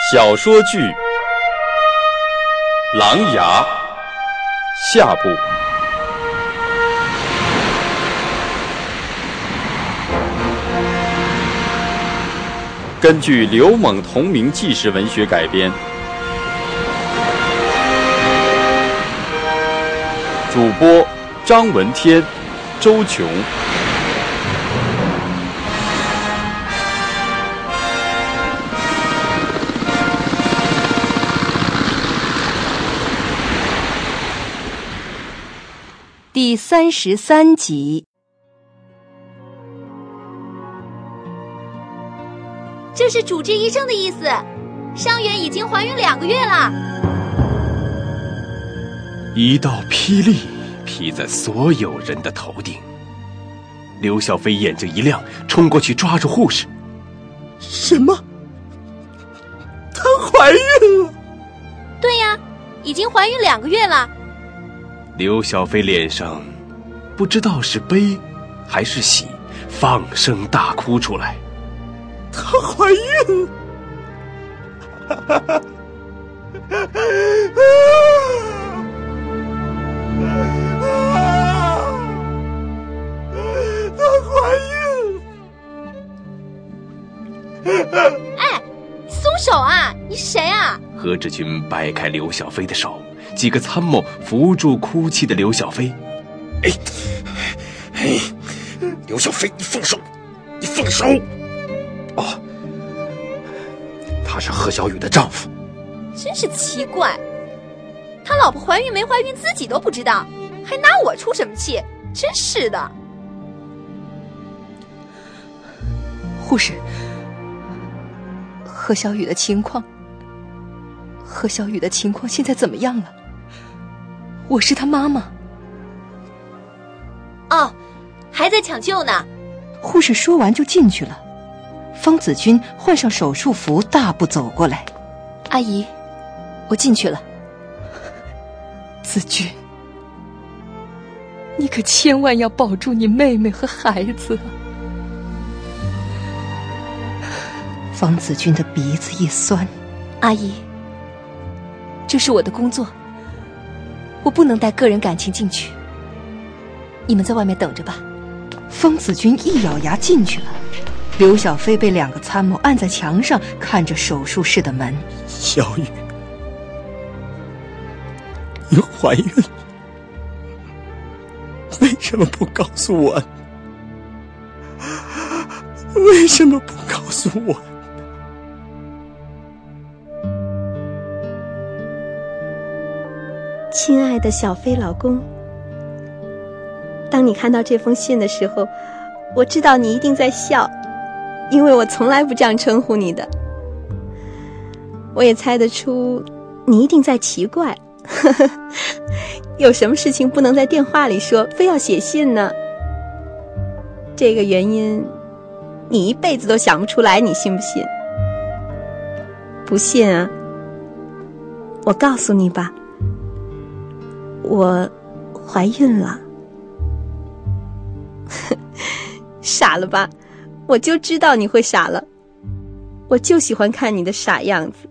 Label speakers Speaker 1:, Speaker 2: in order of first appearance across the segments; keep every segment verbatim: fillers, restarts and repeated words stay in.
Speaker 1: 小说剧《狼牙》下部。根据刘猛同名纪实文学改编，主播张文天、周琼。
Speaker 2: 第三十三集。
Speaker 3: 这是主治医生的意思，伤员已经怀孕两个月了。
Speaker 4: 一道霹雳劈在所有人的头顶，刘小飞眼睛一亮，冲过去抓住护士。
Speaker 5: 什么？她怀孕了？
Speaker 3: 对呀，已经怀孕两个月了。
Speaker 4: 刘小飞脸上不知道是悲还是喜，放声大哭出来。
Speaker 5: 她怀孕了！她怀孕了！
Speaker 3: 哎，松手啊！你是谁啊？
Speaker 4: 何志军掰开刘小飞的手，几个参谋扶住哭泣的刘小飞。
Speaker 5: 哎，哎，刘小飞，你放手！你放手！哦，他是何小雨的丈夫。
Speaker 3: 真是奇怪，他老婆怀孕没怀孕自己都不知道，还拿我出什么气？真是的。
Speaker 2: 护士，何小雨的情况，何小雨的情况现在怎么样了？我是她妈妈。
Speaker 3: 哦，还在抢救呢。
Speaker 2: 护士说完就进去了。方子君换上手术服，大步走过来。阿姨，我进去了。子君，你可千万要保住你妹妹和孩子啊！方子君的鼻子一酸。阿姨，这是我的工作，我不能带个人感情进去，你们在外面等着吧。方子君一咬牙进去了。刘小飞被两个参谋按在墙上，看着手术室的门。
Speaker 5: 小雨，你怀孕了，为什么不告诉我？为什么不告诉我？
Speaker 6: 亲爱的小飞老公，当你看到这封信的时候，我知道你一定在笑，因为我从来不这样称呼你的。我也猜得出你一定在奇怪，呵呵，有什么事情不能在电话里说，非要写信呢？这个原因你一辈子都想不出来，你信不信？不信啊？我告诉你吧，我怀孕了。傻了吧？我就知道你会傻了，我就喜欢看你的傻样子。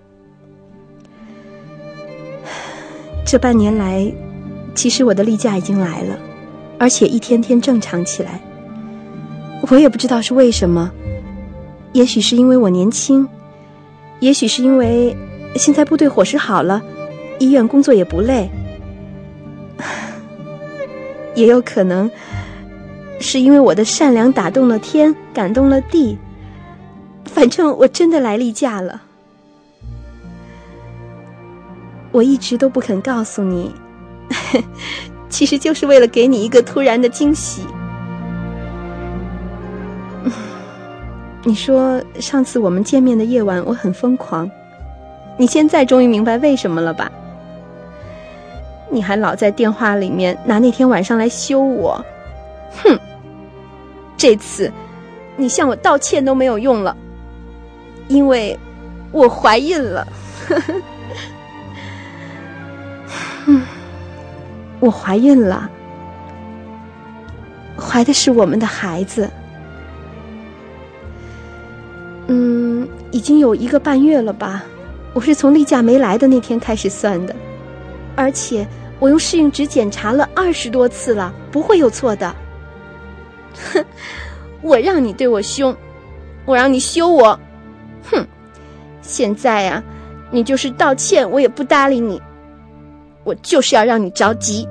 Speaker 6: 这半年来，其实我的例假已经来了，而且一天天正常起来。我也不知道是为什么，也许是因为我年轻，也许是因为现在部队伙食好了，医院工作也不累，也有可能是因为我的善良打动了天，感动了地。反正我真的来例假了。我一直都不肯告诉你，其实就是为了给你一个突然的惊喜。你说上次我们见面的夜晚我很疯狂，你现在终于明白为什么了吧？你还老在电话里面拿那天晚上来羞我。哼，这次你向我道歉都没有用了，因为我怀孕了。嗯，我怀孕了，怀的是我们的孩子。嗯， 已经有一个半月了吧？我是从例假没来的那天开始算的，而且我用试用纸检查了二十多次了，不会有错的。哼，我让你对我凶，我让你休我，哼！现在呀、啊，你就是道歉，我也不搭理你。我就是要让你着急。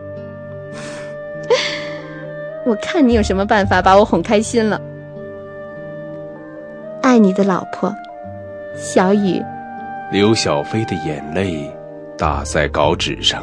Speaker 6: 我看你有什么办法把我哄开心了。爱你的老婆，小雨。
Speaker 4: 刘小飞的眼泪打在稿纸上。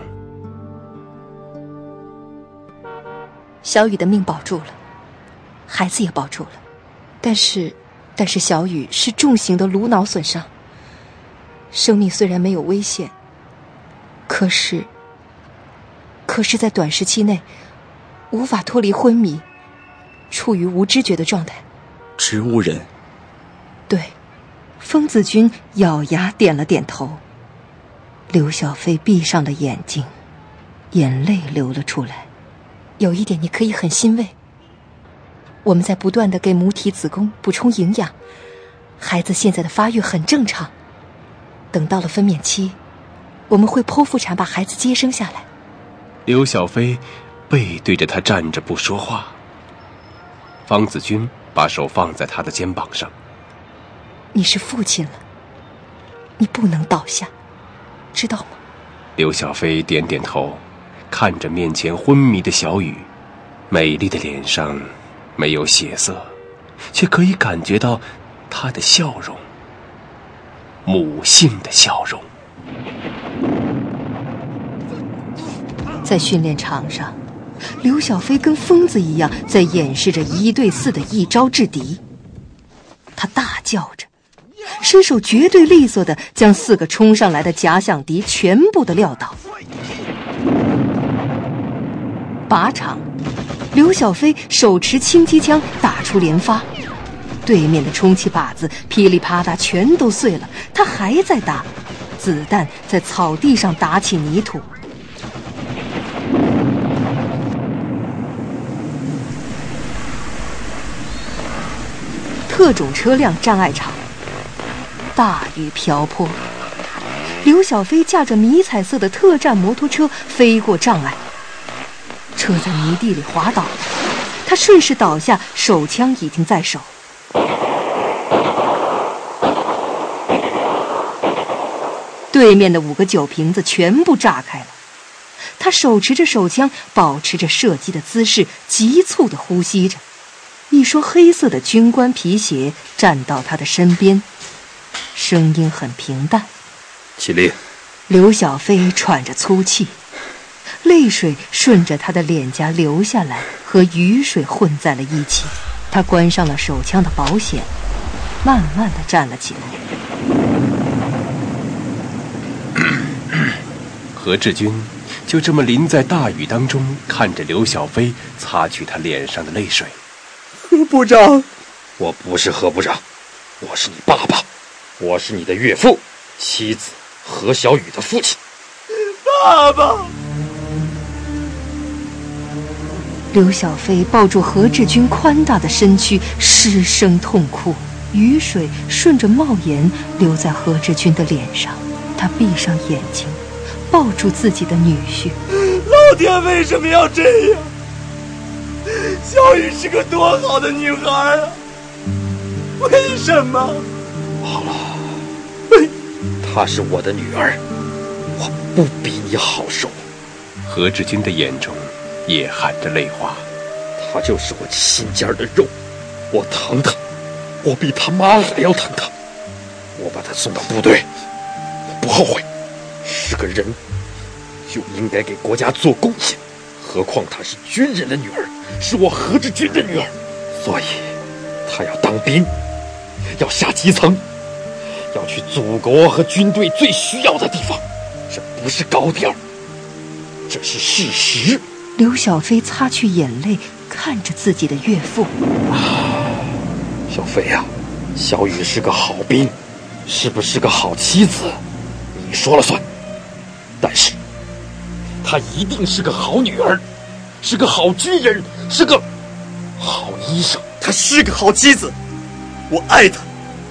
Speaker 2: 小雨的命保住了，孩子也保住了，但是但是小雨是重型的颅脑损伤，生命虽然没有危险，可是可是在短时期内无法脱离昏迷，处于无知觉的状态。
Speaker 1: 植物人。
Speaker 2: 对，风子君咬牙点了点头。刘小飞闭上了眼睛，眼泪流了出来。有一点你可以很欣慰，我们在不断地给母体子宫补充营养，孩子现在的发育很正常。等到了分娩期，我们会剖腹产把孩子接生下来。
Speaker 4: 刘小飞背对着他站着不说话。方子君把手放在他的肩膀上。
Speaker 2: 你是父亲了，你不能倒下，知道吗？
Speaker 4: 刘小飞点点头，看着面前昏迷的小雨，美丽的脸上没有血色，却可以感觉到她的笑容，母性的笑容。
Speaker 2: 在训练场上，刘小飞跟疯子一样在演示着一对四的一招制敌。他大叫着，身手绝对利索地将四个冲上来的假想敌全部的撂倒。靶场，刘小飞手持轻机枪打出连发，对面的充气靶子噼里啪啦全都碎了，他还在打，子弹在草地上打起泥土。特种车辆障碍场，大雨瓢泼，刘小飞驾着迷彩色的特战摩托车飞过障碍，车在泥地里滑倒，他顺势倒下，手枪已经在手。对面的五个酒瓶子全部炸开了，他手持着手枪，保持着射击的姿势，急促地呼吸着。一双黑色的军官皮鞋站到他的身边，声音很平淡。
Speaker 1: 起立。
Speaker 2: 刘小飞喘着粗气，泪水顺着他的脸颊流下来，和雨水混在了一起。他关上了手枪的保险，慢慢地站了起来。
Speaker 4: 何志军就这么淋在大雨当中，看着刘小飞擦去他脸上的泪水。
Speaker 5: 何部长，我不是何部长，我是你爸爸，我是你的岳父，妻子何小雨的父亲。爸爸！
Speaker 2: 刘小飞抱住何志军宽大的身躯，失声痛哭，雨水顺着帽檐流在何志军的脸上。他闭上眼睛，抱住自己的女婿。
Speaker 5: 老天为什么要这样？小雨是个多好的女孩啊，为什么？好了，她是我的女儿，我不比你好受。
Speaker 4: 何志军的眼中也含着泪花。
Speaker 5: 她就是我心尖的肉，我疼她，我比她妈还要疼她。我把她送到部队，我不后悔。是个人就应该给国家做贡献，何况她是军人的女儿，是我何志军的女儿，所以她要当兵，要下基层，要去祖国和军队最需要的地方。这不是高调，这是事实。
Speaker 2: 刘小飞擦去眼泪，看着自己的岳父。
Speaker 5: 小飞呀、啊，小雨是个好兵，是不是个好妻子，你说了算。但是她一定是个好女儿，是个好军人，是个好医生。
Speaker 7: 她是个好妻子，我爱她，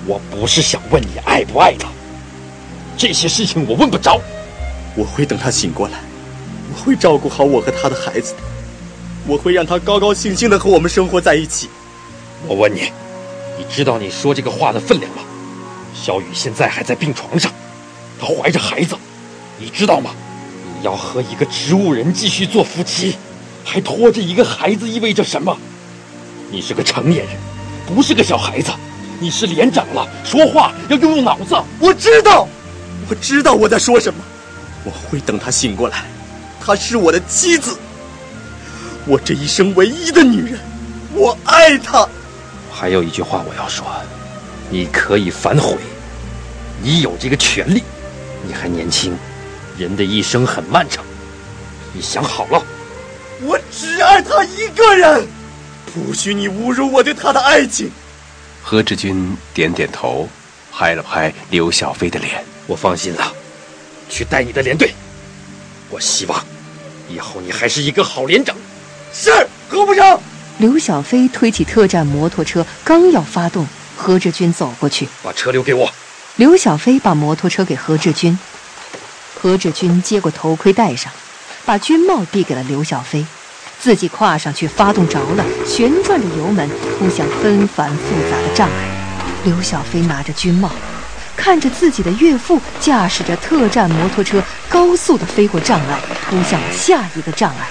Speaker 5: 我不是想问你爱不爱他，这些事情我问不着。
Speaker 7: 我会等他醒过来，我会照顾好我和他的孩子的，我会让他高高兴兴地和我们生活在一起。
Speaker 5: 我问你，你知道你说这个话的分量吗？小雨现在还在病床上，她怀着孩子，你知道吗？你要和一个植物人继续做夫妻，还拖着一个孩子，意味着什么？你是个成年人，不是个小孩子，你是脸长了，说话要用用脑子。
Speaker 7: 我知道，我知道我在说什么。我会等他醒过来，她是我的妻子，我这一生唯一的女人，我爱她。
Speaker 5: 还有一句话我要说，你可以反悔，你有这个权利，你还年轻，人的一生很漫长，你想好了。
Speaker 7: 我只爱他一个人，不许你侮辱我对他的爱情。
Speaker 4: 何志军点点头，拍了拍刘小飞的脸。
Speaker 5: 我放心了，去带你的连队，我希望以后你还是一个好连长。
Speaker 7: 是，何部长。
Speaker 2: 刘小飞推起特战摩托车，刚要发动，何志军走过去，
Speaker 5: 把车留给我。
Speaker 2: 刘小飞把摩托车给何志军，何志军接过头盔戴上，把军帽递给了刘小飞，自己跨上去发动着了，旋转着油门扑向纷繁复杂的障碍。刘小飞拿着军帽，看着自己的岳父驾驶着特战摩托车高速地飞过障碍，扑向下一个障碍。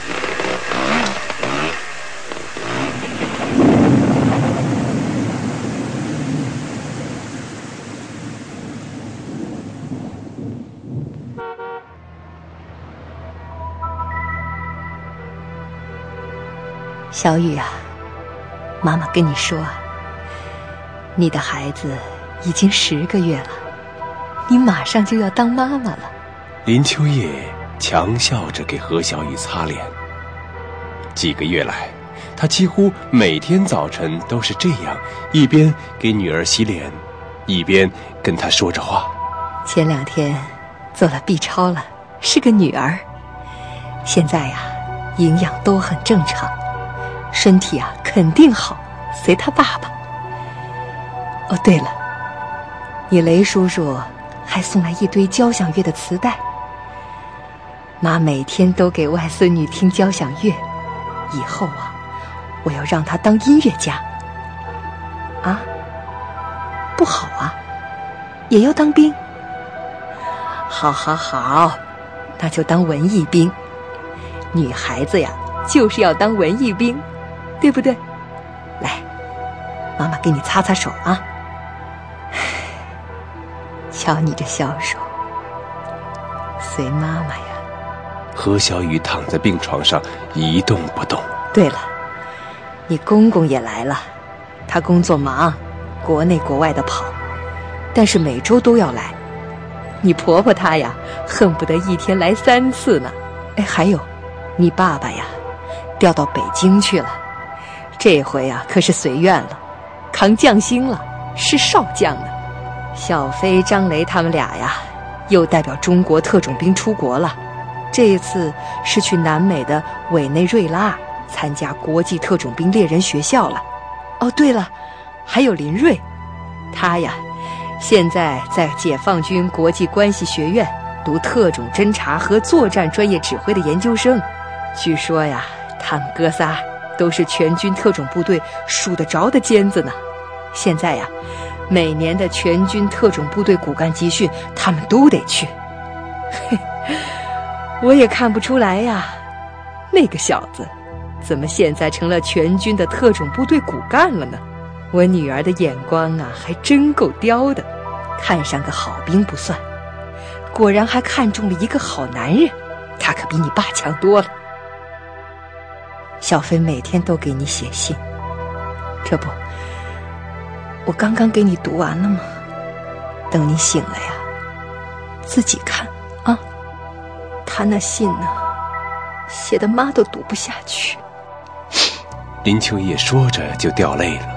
Speaker 2: 小雨啊，妈妈跟你说啊，你的孩子已经十个月了，你马上就要当妈妈了。
Speaker 4: 林秋叶强笑着给何小雨擦脸。几个月来，他几乎每天早晨都是这样，一边给女儿洗脸，一边跟她说着话。
Speaker 2: 前两天做了 B 超了，是个女儿，现在呀，营养都很正常，身体啊肯定好，随他爸爸。哦，对了，你雷叔叔还送来一堆交响乐的磁带，妈每天都给外孙女听交响乐，以后啊，我要让她当音乐家。啊？不好啊，也要当兵？好好好，那就当文艺兵。女孩子呀，就是要当文艺兵，对不对？来，妈妈给你擦擦手啊。瞧你这消瘦，随妈妈呀。
Speaker 4: 何小雨躺在病床上一动不动。
Speaker 2: 对了，你公公也来了，他工作忙，国内国外的跑，但是每周都要来。你婆婆她呀，恨不得一天来三次呢。哎，还有，你爸爸呀，调到北京去了，这回啊可是随愿了，扛将星了，是少将呢。小飞、张雷他们俩呀，又代表中国特种兵出国了。这一次是去南美的委内瑞拉参加国际特种兵猎人学校了。哦，对了，还有林瑞，他呀，现在在解放军国际关系学院读特种侦察和作战专业指挥的研究生。据说呀，他们哥仨都是全军特种部队数得着的尖子呢。现在呀，每年的全军特种部队骨干集训，他们都得去。嘿，我也看不出来呀，那个小子怎么现在成了全军的特种部队骨干了呢？我女儿的眼光啊，还真够刁的，看上个好兵不算，果然还看中了一个好男人，他可比你爸强多了。小飞每天都给你写信，这不，我刚刚给你读完了吗？等你醒了呀，自己看啊。他那信呢，写的妈都读不下去。
Speaker 4: 林秋叶说着就掉泪了。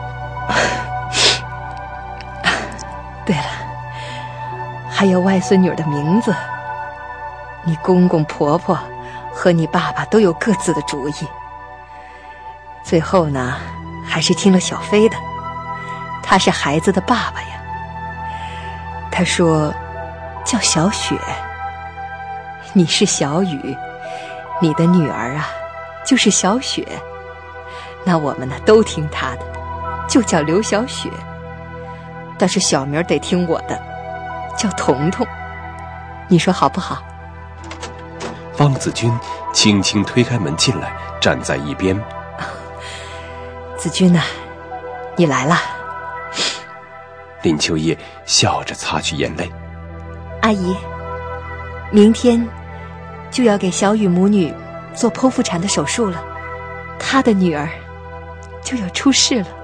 Speaker 2: 对了，还有外孙女的名字，你公公婆婆和你爸爸都有各自的主意，最后呢，还是听了小飞的。 他是孩子的爸爸呀。他说叫小雪，你是小雨，你的女儿啊就是小雪，那我们呢都听他的，就叫刘小雪。但是小名得听我的，叫彤彤，你说好不好？
Speaker 4: 方子君轻轻推开门进来，站在一边。
Speaker 2: 子君啊，你来了。
Speaker 4: 林秋叶笑着擦去眼泪。
Speaker 2: 阿姨，明天就要给小雨母女做剖腹产的手术了，她的女儿就要出世了。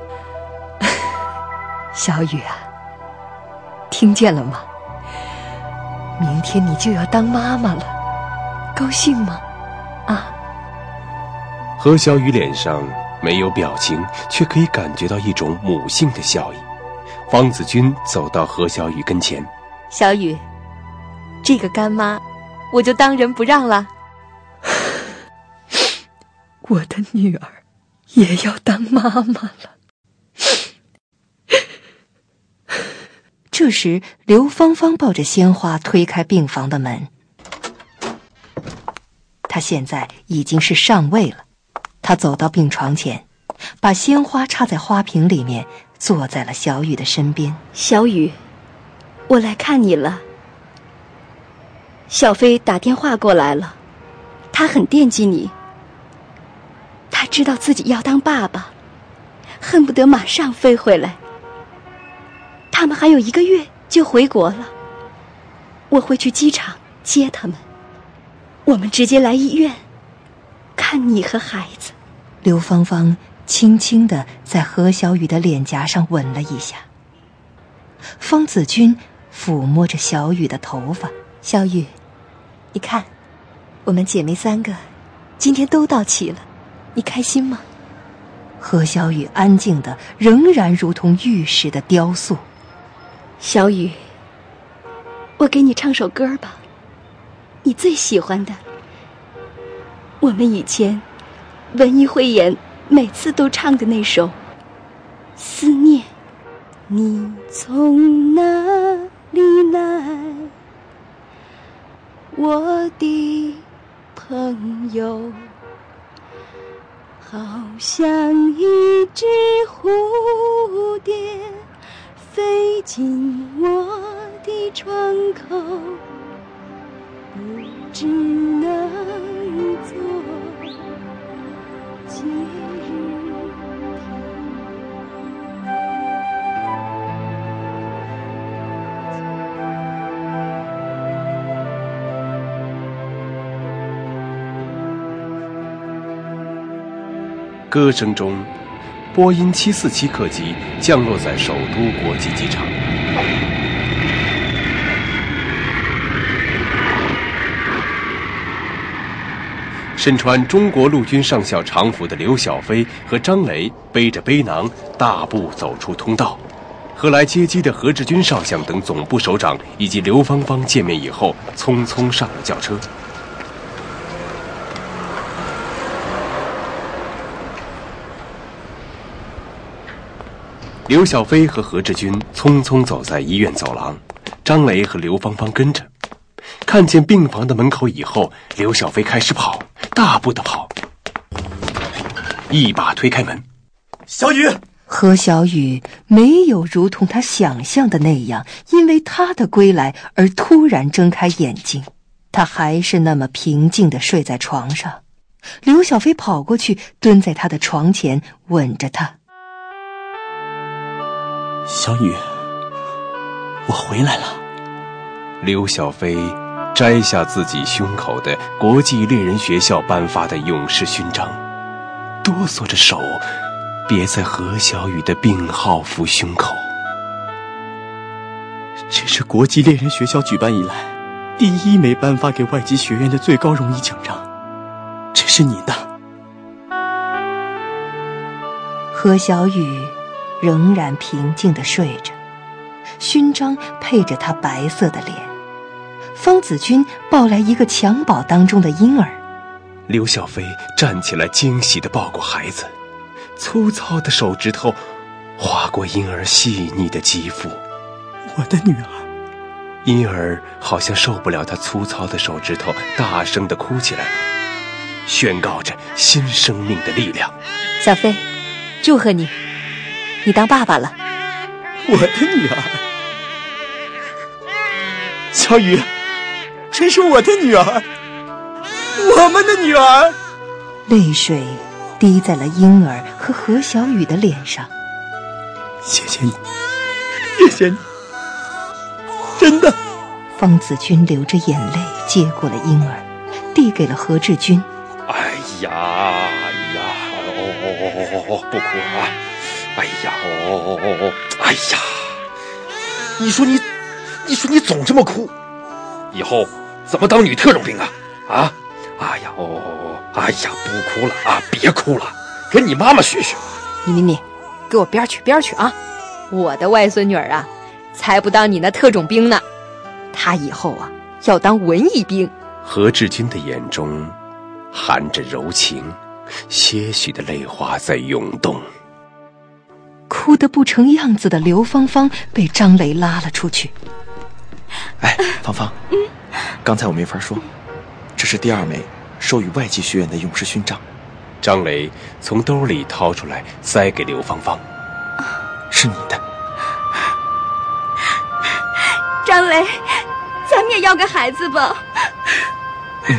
Speaker 2: 小雨啊，听见了吗？明天你就要当妈妈了，高兴吗？啊！
Speaker 4: 何小雨脸上没有表情，却可以感觉到一种母性的笑意。方子君走到何小雨跟前，
Speaker 2: 小雨，这个干妈我就当仁不让了。我的女儿也要当妈妈了。这时刘芳芳抱着鲜花推开病房的门，她现在已经是上尉了。她走到病床前，把鲜花插在花瓶里面，坐在了小雨的身边。
Speaker 6: 小雨，我来看你了。小飞打电话过来了，他很惦记你，他知道自己要当爸爸，恨不得马上飞回来。他们还有一个月就回国了，我会去机场接他们，我们直接来医院看你和孩子。
Speaker 2: 刘芳芳轻轻地在何小雨的脸颊上吻了一下。方子君抚摸着小雨的头发，小雨，你看，我们姐妹三个今天都到齐了，你开心吗？何小雨安静的仍然如同玉石的雕塑。
Speaker 6: 小雨，我给你唱首歌吧，你最喜欢的。我们以前文艺汇演每次都唱的那首《思念》。你从哪里来，我的朋友，好像一只蝴蝶飞进我的窗口，不知能做节日
Speaker 4: 歌声中，波音七四七客机降落在首都国际机场。身穿中国陆军上校常服的刘小飞和张雷背着背囊大步走出通道，和来接机的何志军少将等总部首长以及刘芳芳见面以后，匆匆上了轿车。刘小飞和何志军匆匆走在医院走廊，张雷和刘芳芳跟着。看见病房的门口以后，刘小飞开始跑，大步的跑，一把推开门。
Speaker 7: 小雨，
Speaker 2: 何小雨没有如同他想象的那样，因为他的归来而突然睁开眼睛，他还是那么平静地睡在床上。刘小飞跑过去，蹲在他的床前，吻着他。
Speaker 7: 小雨，我回来了。
Speaker 4: 刘小飞摘下自己胸口的国际猎人学校颁发的勇士勋章，哆嗦着手别在何小雨的病号服胸口。
Speaker 7: 这是国际猎人学校举办以来第一枚颁发给外籍学院的最高荣誉奖章，这是你的。
Speaker 2: 何小雨仍然平静地睡着，勋章配着他白色的脸。方子君抱来一个襁褓当中的婴儿。
Speaker 4: 刘小飞站起来，惊喜地抱过孩子，粗糙的手指头划过婴儿细腻的肌肤。
Speaker 7: 我的女儿。
Speaker 4: 婴儿好像受不了他粗糙的手指头，大声地哭起来，宣告着新生命的力量。
Speaker 2: 小飞，祝贺你，你当爸爸了。
Speaker 7: 我的女儿。小雨，这是我的女儿，我们的女儿。
Speaker 2: 泪水滴在了婴儿和何小雨的脸上。
Speaker 7: 谢谢你，谢谢你，真的。
Speaker 2: 方子君流着眼泪接过了婴儿，递给了何志军。
Speaker 5: 哎呀哎呀，哦哦哦哦，不哭啊！哎呀哦哦哦，哎呀，你说你，你说你总这么哭，以后怎么当女特种兵啊？啊！哎呀哦哦哦，哎呀，不哭了啊，别哭了，跟你妈妈学学。
Speaker 2: 你你你，给我边去边去啊！我的外孙女儿啊，才不当你那特种兵呢，她以后啊要当文艺兵。
Speaker 4: 何志军的眼中含着柔情，些许的泪花在涌动。
Speaker 2: 哭得不成样子的刘芳芳被张雷拉了出去。
Speaker 7: 哎，芳芳，嗯，刚才我没法说，这是第二枚授予外籍学员的勇士勋章。
Speaker 4: 张雷从兜里掏出来，塞给刘芳芳。
Speaker 7: 是你的。
Speaker 3: 张雷，咱们也要个孩子吧。
Speaker 7: 嗯。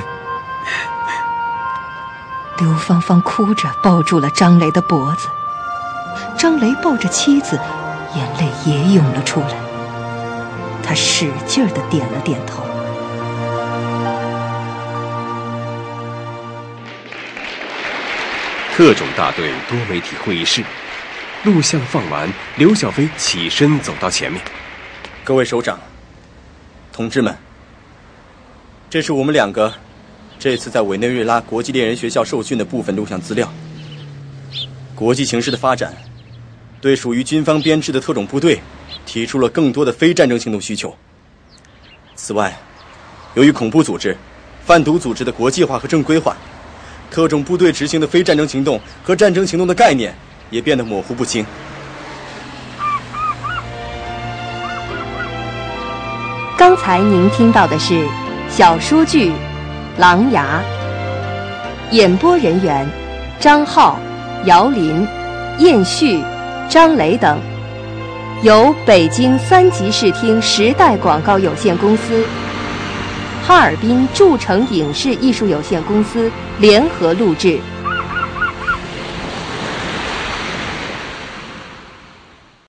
Speaker 2: 刘芳芳哭着抱住了张雷的脖子，张雷抱着妻子，眼泪也涌了出来。他使劲地点了点头。
Speaker 4: 特种大队多媒体会议室，录像放完，刘小飞起身走到前面。
Speaker 8: 各位首长、同志们，这是我们两个这次在委内瑞拉国际猎人学校受训的部分录像资料。国际形势的发展，对属于军方编制的特种部队提出了更多的非战争行动需求。此外，由于恐怖组织、贩毒组织的国际化和正规化，特种部队执行的非战争行动和战争行动的概念也变得模糊不清。
Speaker 2: 刚才您听到的是小说剧《狼牙》，演播人员张浩、姚林、燕旭、张雷等，由北京三级视听时代广告有限公司、哈尔滨筑成影视艺术有限公司联合录制。